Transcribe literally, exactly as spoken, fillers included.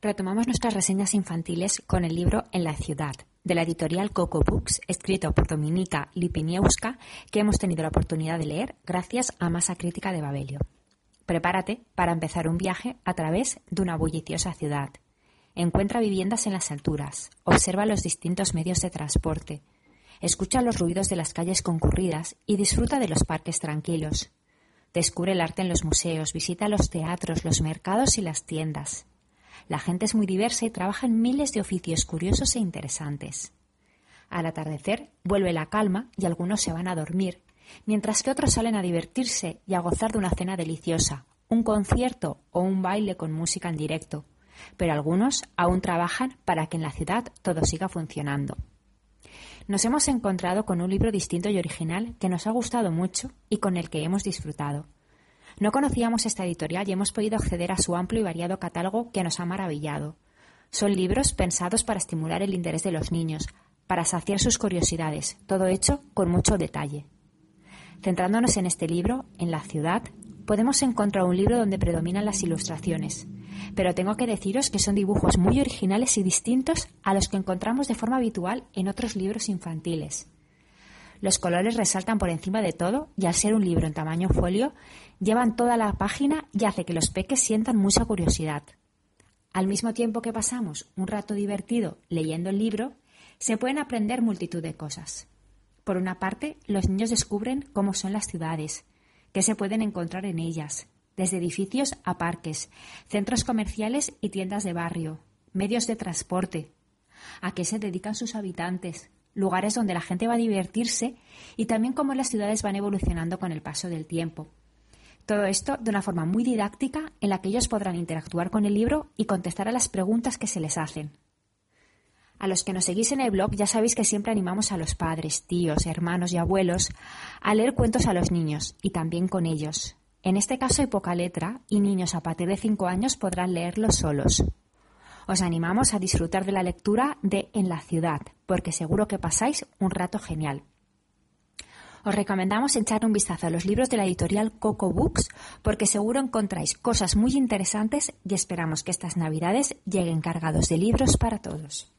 Retomamos nuestras reseñas infantiles con el libro En la ciudad, de la editorial Coco Books, escrito por Dominika Lipiniewska, que hemos tenido la oportunidad de leer gracias a Masa Crítica de Babelio. Prepárate para empezar un viaje a través de una bulliciosa ciudad. Encuentra viviendas en las alturas, observa los distintos medios de transporte, escucha los ruidos de las calles concurridas y disfruta de los parques tranquilos. Descubre el arte en los museos, visita los teatros, los mercados y las tiendas. La gente es muy diversa y trabaja en miles de oficios curiosos e interesantes. Al atardecer vuelve la calma y algunos se van a dormir, mientras que otros salen a divertirse y a gozar de una cena deliciosa, un concierto o un baile con música en directo. Pero algunos aún trabajan para que en la ciudad todo siga funcionando. Nos hemos encontrado con un libro distinto y original que nos ha gustado mucho y con el que hemos disfrutado. No conocíamos esta editorial y hemos podido acceder a su amplio y variado catálogo que nos ha maravillado. Son libros pensados para estimular el interés de los niños, para saciar sus curiosidades, todo hecho con mucho detalle. Centrándonos en este libro, En la ciudad, podemos encontrar un libro donde predominan las ilustraciones, pero tengo que deciros que son dibujos muy originales y distintos a los que encontramos de forma habitual en otros libros infantiles. Los colores resaltan por encima de todo y al ser un libro en tamaño folio, llevan toda la página y hace que los peques sientan mucha curiosidad. Al mismo tiempo que pasamos un rato divertido leyendo el libro, se pueden aprender multitud de cosas. Por una parte, los niños descubren cómo son las ciudades, qué se pueden encontrar en ellas, desde edificios a parques, centros comerciales y tiendas de barrio, medios de transporte, a qué se dedican sus habitantes, lugares donde la gente va a divertirse y también cómo las ciudades van evolucionando con el paso del tiempo. Todo esto de una forma muy didáctica en la que ellos podrán interactuar con el libro y contestar a las preguntas que se les hacen. A los que nos seguís en el blog ya sabéis que siempre animamos a los padres, tíos, hermanos y abuelos a leer cuentos a los niños y también con ellos. En este caso hay poca letra y niños a partir de cinco años podrán leerlos solos. Os animamos a disfrutar de la lectura de En la ciudad, porque seguro que pasáis un rato genial. Os recomendamos echar un vistazo a los libros de la editorial Coco Books, porque seguro encontráis cosas muy interesantes y esperamos que estas navidades lleguen cargados de libros para todos.